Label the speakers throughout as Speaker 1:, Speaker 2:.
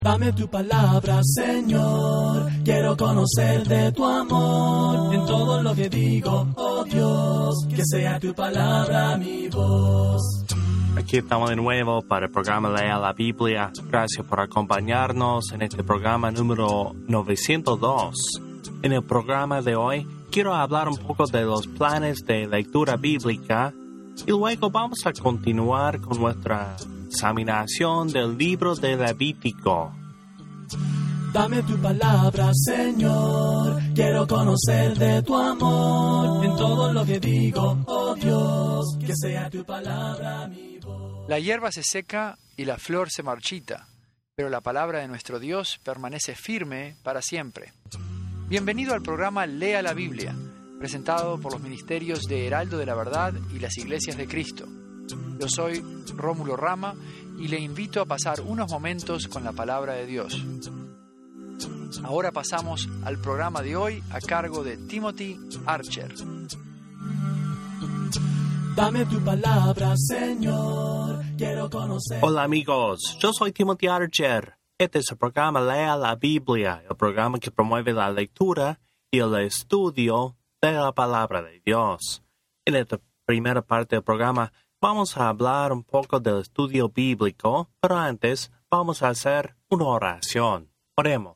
Speaker 1: Dame tu palabra, Señor, quiero conocer de tu amor, en todo lo que digo, oh Dios, que sea tu palabra mi voz.
Speaker 2: Aquí estamos de nuevo para el programa Lea la Biblia. Gracias por acompañarnos en este programa número 902. En el programa de hoy quiero hablar un poco de los planes de lectura bíblica y luego vamos a continuar con nuestra examinación del libro de Levítico.
Speaker 1: Dame tu palabra, Señor, quiero conocer de tu amor, en todo lo que digo, oh Dios, que sea tu palabra mi voz.
Speaker 3: La hierba se seca y la flor se marchita, pero la palabra de nuestro Dios permanece firme para siempre. Bienvenido al programa Lea la Biblia, presentado por los ministerios de Heraldo de la Verdad y las Iglesias de Cristo. Yo soy Rómulo Rama y le invito a pasar unos momentos con la palabra de Dios. Ahora pasamos al programa de hoy a cargo de Timothy Archer.
Speaker 1: Dame tu palabra, Señor, quiero conocer.
Speaker 2: Hola amigos, yo soy Timothy Archer. Este es el programa Lea la Biblia, el programa que promueve la lectura y el estudio de la palabra de Dios. En esta primera parte del programa vamos a hablar un poco del estudio bíblico, pero antes vamos a hacer una oración. Oremos.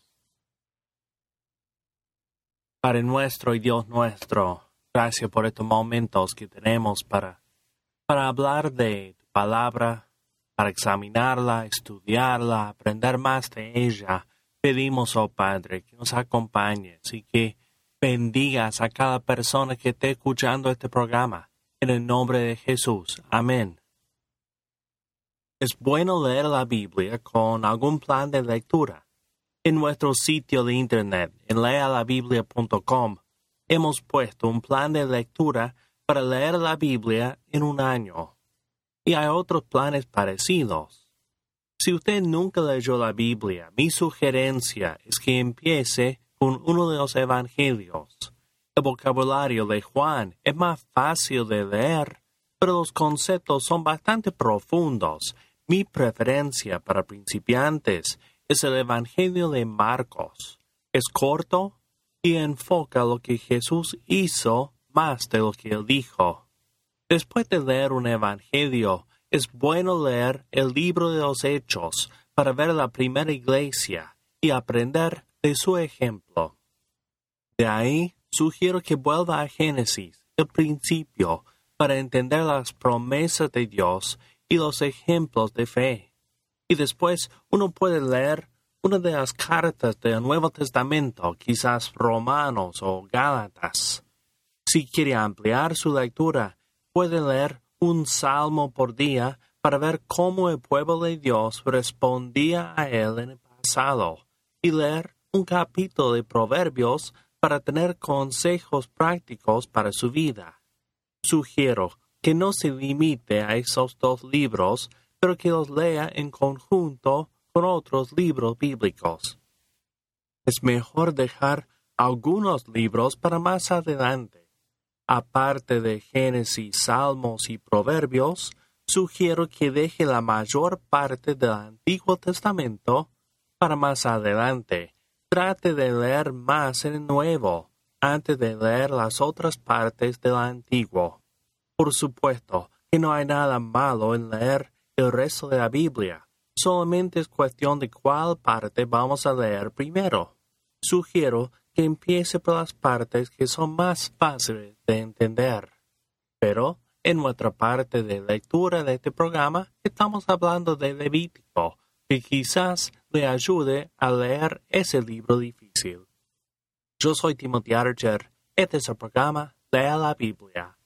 Speaker 2: Padre nuestro y Dios nuestro, gracias por estos momentos que tenemos para hablar de tu palabra, para examinarla, estudiarla, aprender más de ella. Pedimos, oh Padre, que nos acompañes y que bendigas a cada persona que esté escuchando este programa. En el nombre de Jesús. Amén. Es bueno leer la Biblia con algún plan de lectura. En nuestro sitio de internet, en lealabiblia.com, hemos puesto un plan de lectura para leer la Biblia en un año. Y hay otros planes parecidos. Si usted nunca leyó la Biblia, mi sugerencia es que empiece con uno de los evangelios. El vocabulario de Juan es más fácil de leer, pero los conceptos son bastante profundos. Mi preferencia para principiantes es el Evangelio de Marcos. Es corto y enfoca lo que Jesús hizo más de lo que él dijo. Después de leer un evangelio, es bueno leer el libro de los Hechos para ver la primera iglesia y aprender de su ejemplo. De ahí, sugiero que vuelva a Génesis, el principio, para entender las promesas de Dios y los ejemplos de fe. Y después uno puede leer una de las cartas del Nuevo Testamento, quizás Romanos o Gálatas. Si quiere ampliar su lectura, puede leer un salmo por día para ver cómo el pueblo de Dios respondía a él en el pasado, y leer un capítulo de Proverbios para tener consejos prácticos para su vida. Sugiero que no se limite a esos dos libros, pero que los lea en conjunto con otros libros bíblicos. Es mejor dejar algunos libros para más adelante. Aparte de Génesis, Salmos y Proverbios, sugiero que deje la mayor parte del Antiguo Testamento para más adelante. Trate de leer más en el Nuevo antes de leer las otras partes del Antiguo. Por supuesto que no hay nada malo en leer el resto de la Biblia. Solamente es cuestión de cuál parte vamos a leer primero. Sugiero que empiece por las partes que son más fáciles de entender. Pero en nuestra parte de lectura de este programa estamos hablando de Levítico, que quizás le ayude a leer ese libro difícil. Yo soy Timothy Archer. Este es el programa Lea la Biblia.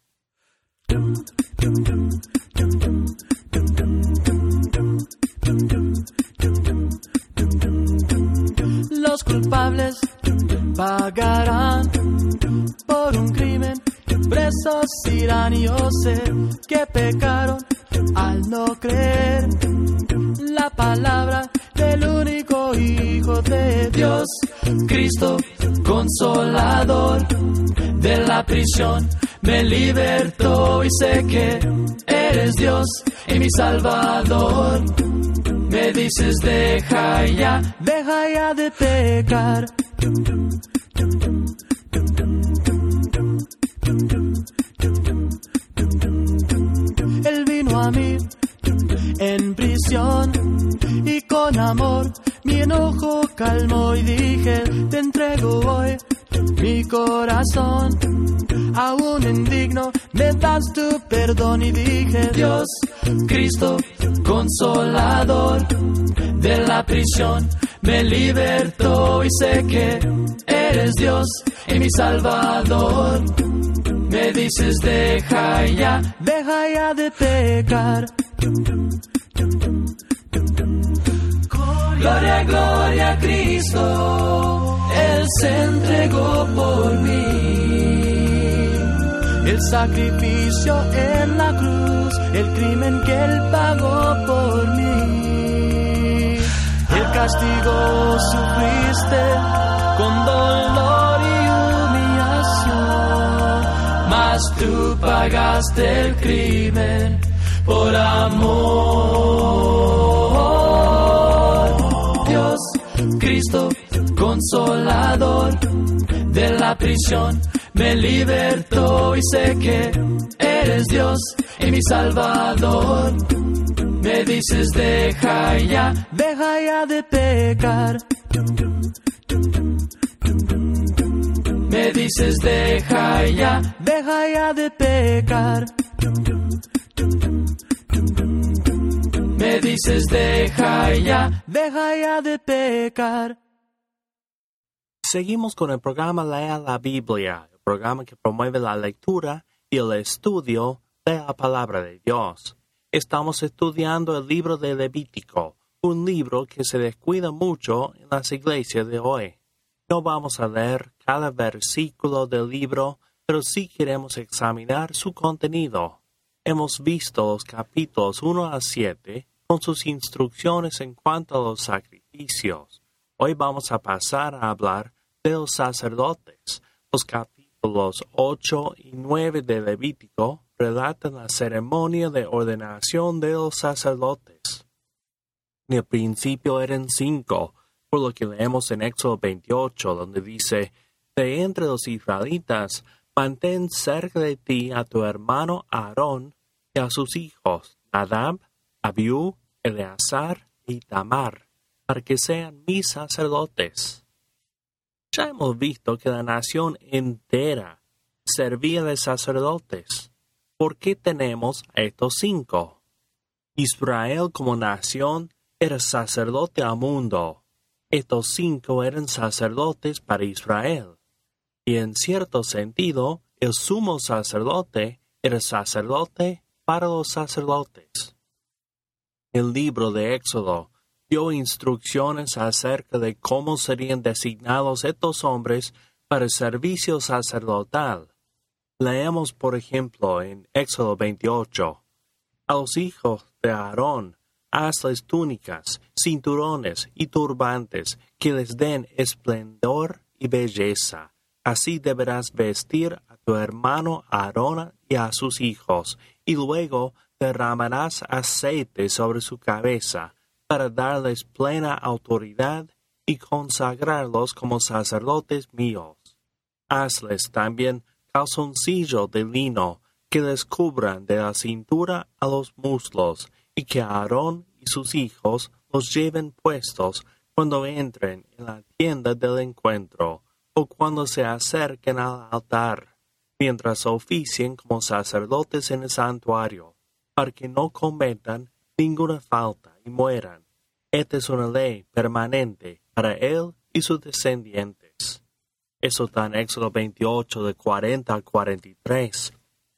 Speaker 1: Los culpables pagarán por un crimen, presos irán y yo sé que pecaron al no creer la palabra del único Hijo de Dios, Cristo, Consolador. De la prisión me libertó y sé que eres Dios y mi Salvador. Me dices deja ya de pecar. Él vino a mí en prisión y con amor mi enojo calmó y dije, te entrego hoy mi corazón. Aún indigno me das tu perdón y dije, Dios, Cristo, consolador de la prisión, me libertó y sé que eres Dios y mi Salvador. Me dices deja ya de pecar. Gloria, gloria a Cristo, Él se entregó por mí. El sacrificio en la cruz, el crimen que Él pagó por mí. El castigo sufriste con dolor y humillación, mas tú pagaste el crimen por amor. Dios, Cristo, consolador de la prisión, me libertó y sé que eres Dios y mi Salvador. Me dices deja ya de pecar. Me dices deja ya de pecar. Me dices deja ya de pecar.
Speaker 2: Seguimos con el programa Lea la Biblia, el programa que promueve la lectura y el estudio de la palabra de Dios. Estamos estudiando el libro de Levítico, un libro que se descuida mucho en las iglesias de hoy. No vamos a leer cada versículo del libro, pero sí queremos examinar su contenido. Hemos visto los capítulos 1 a 7 con sus instrucciones en cuanto a los sacrificios. Hoy vamos a pasar a hablar de los sacerdotes. Los capítulos 8 y 9 de Levítico relatan la ceremonia de ordenación de los sacerdotes. En el principio eran 5, por lo que leemos en Éxodo 28, donde dice, de entre los israelitas, mantén cerca de ti a tu hermano Aarón y a sus hijos, Nadab, Abiú, Eleazar y Tamar, para que sean mis sacerdotes. Ya hemos visto que la nación entera servía de sacerdotes. ¿Por qué tenemos a estos 5? Israel como nación era sacerdote al mundo. Estos 5 eran sacerdotes para Israel. Y en cierto sentido, el sumo sacerdote era sacerdote para los sacerdotes. El libro de Éxodo dio instrucciones acerca de cómo serían designados estos hombres para el servicio sacerdotal. Leemos, por ejemplo, en Éxodo 28, a los hijos de Aarón, hazles túnicas, cinturones y turbantes que les den esplendor y belleza. Así deberás vestir a tu hermano Aarón y a sus hijos, y luego derramarás aceite sobre su cabeza, para darles plena autoridad y consagrarlos como sacerdotes míos. Hazles también calzoncillos de lino que les cubran de la cintura a los muslos, y que Aarón y sus hijos los lleven puestos cuando entren en la tienda del encuentro, o cuando se acerquen al altar, mientras oficien como sacerdotes en el santuario, para que no cometan ninguna falta y mueran. Esta es una ley permanente para él y sus descendientes. Eso está en Éxodo 28, de 40 al 43.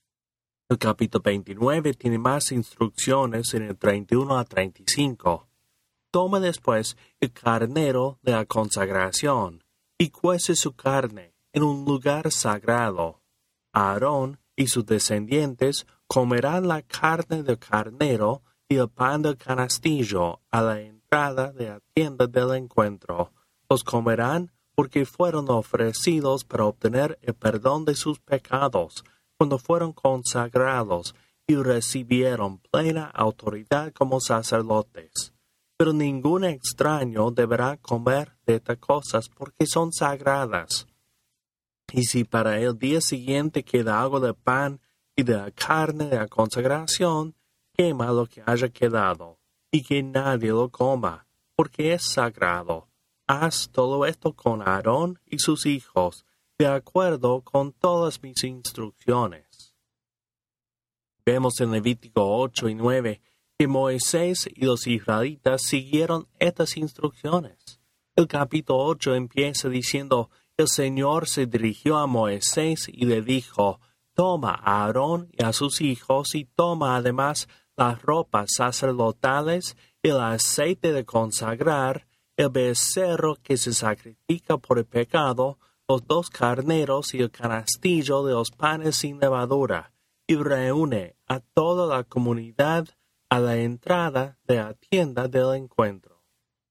Speaker 2: El capítulo 29 tiene más instrucciones en el 31 a 35. Toma después el carnero de la consagración y cuece su carne en un lugar sagrado. Aarón y sus descendientes comerán la carne del carnero y el pan del canastillo a la entrada de la tienda del encuentro. Los comerán porque fueron ofrecidos para obtener el perdón de sus pecados cuando fueron consagrados y recibieron plena autoridad como sacerdotes. pero ningún extraño deberá comer de estas cosas porque son sagradas. Y si para el día siguiente queda algo de pan y de la carne de la consagración, quema lo que haya quedado, y que nadie lo coma, porque es sagrado. Haz todo esto con Aarón y sus hijos, de acuerdo con todas mis instrucciones. Vemos en Levítico 8 y 9 que Moisés y los israelitas siguieron estas instrucciones. El capítulo 8 empieza diciendo: el Señor se dirigió a Moisés y le dijo: toma a Aarón y a sus hijos y toma además las ropas sacerdotales, el aceite de consagrar, el becerro que se sacrifica por el pecado, los 2 carneros y el canastillo de los panes sin levadura, y reúne a toda la comunidad a la entrada de la tienda del encuentro.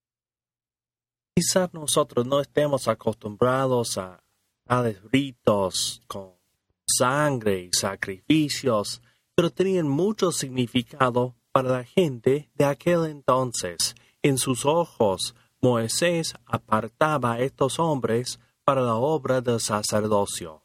Speaker 2: Quizás nosotros no estemos acostumbrados a tales ritos con sangre y sacrificios, pero tenían mucho significado para la gente de aquel entonces. En sus ojos, Moisés apartaba a estos hombres para la obra del sacerdocio.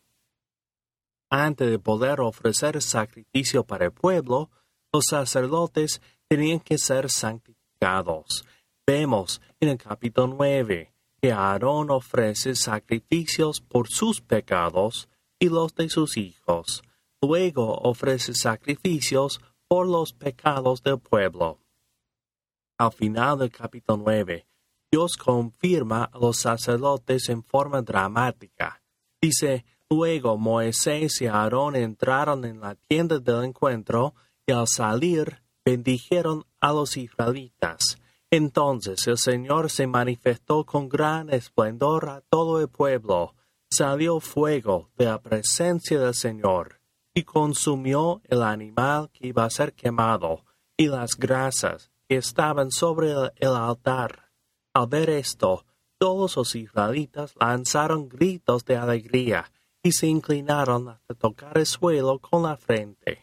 Speaker 2: Antes de poder ofrecer sacrificio para el pueblo, los sacerdotes tenían que ser santificados. Vemos en el capítulo 9 que Aarón ofrece sacrificios por sus pecados y los de sus hijos. Luego ofrece sacrificios por los pecados del pueblo. Al final del capítulo 9, Dios confirma a los sacerdotes en forma dramática. Dice: luego Moisés y Aarón entraron en la tienda del encuentro y al salir bendijeron a los israelitas. Entonces el Señor se manifestó con gran esplendor a todo el pueblo. Salió fuego de la presencia del Señor y consumió el animal que iba a ser quemado y las grasas que estaban sobre el altar. Al ver esto, todos los israelitas lanzaron gritos de alegría y se inclinaron hasta tocar el suelo con la frente.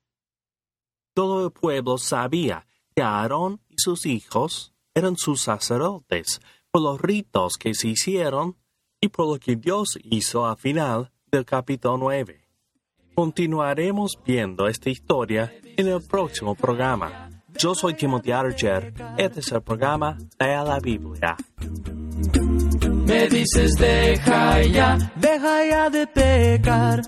Speaker 2: Todo el pueblo sabía que Aarón y sus hijos eran sus sacerdotes por los ritos que se hicieron y por lo que Dios hizo al final del capítulo 9. Continuaremos viendo esta historia en el próximo programa. Yo soy Timothy Archer. Este es el programa Lea la Biblia.
Speaker 1: Me dices deja ya de pecar.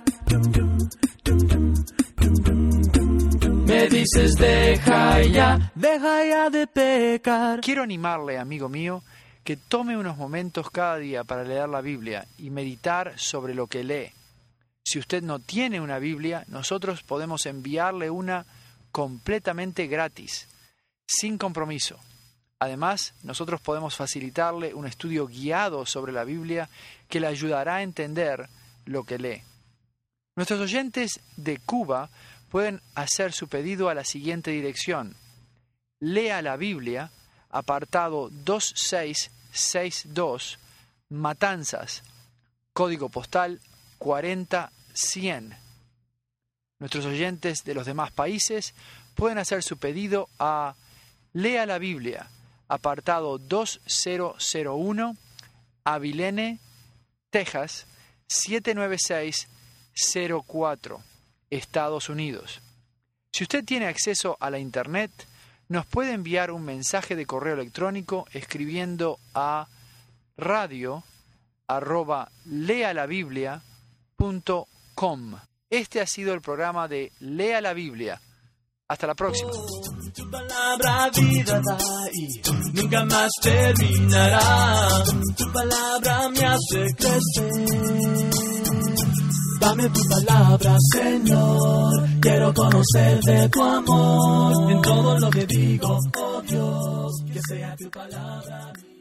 Speaker 1: Me dices deja ya de pecar.
Speaker 3: Quiero animarle, amigo mío, que tome unos momentos cada día para leer la Biblia y meditar sobre lo que lee. Si usted no tiene una Biblia, nosotros podemos enviarle una completamente gratis, sin compromiso. Además, nosotros podemos facilitarle un estudio guiado sobre la Biblia que le ayudará a entender lo que lee. Nuestros oyentes de Cuba pueden hacer su pedido a la siguiente dirección: Lea la Biblia, apartado 2662, Matanzas, código postal 40100. Nuestros oyentes de los demás países pueden hacer su pedido a Lea la Biblia, apartado 2001, Abilene, Texas, 79604, Estados Unidos. Si usted tiene acceso a la Internet, nos puede enviar un mensaje de correo electrónico escribiendo a radio@lealabiblia.com. Este ha sido el programa de Lea la Biblia. Hasta la próxima.
Speaker 1: Tu palabra vida da y nunca más terminará. Tu palabra me hace crecer. Dame tu palabra, Señor. Quiero conocer de tu amor. En todo lo que digo, oh Dios, que sea tu palabra.